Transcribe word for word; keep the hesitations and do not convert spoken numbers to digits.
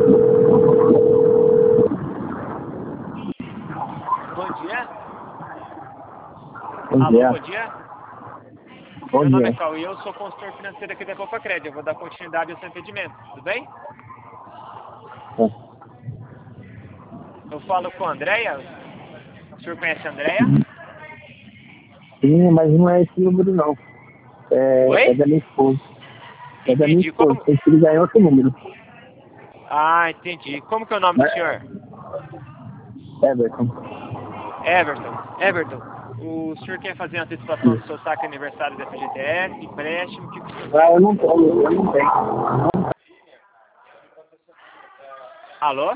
Bom dia. Bom Alô, dia. bom dia. Bom Meu nome é dia. Cauê, eu sou consultor financeiro aqui da Copa Crédito. Eu vou dar continuidade ao seu atendimento, tudo bem? Eu falo com a Andréia. O senhor conhece a Andréia? Sim, mas não é esse número não. É, é Oi? da minha esposa. É da minha Entendi. esposa. Como... Tem que ligar em outro número. Ah, entendi. Como que é o nome do Né? senhor? Everton. Everton. Everton, o senhor quer fazer antecipação do seu saque aniversário da F G T S, empréstimo, o que, que o senhor Ah, quer? eu não tenho, eu não tenho. Alô?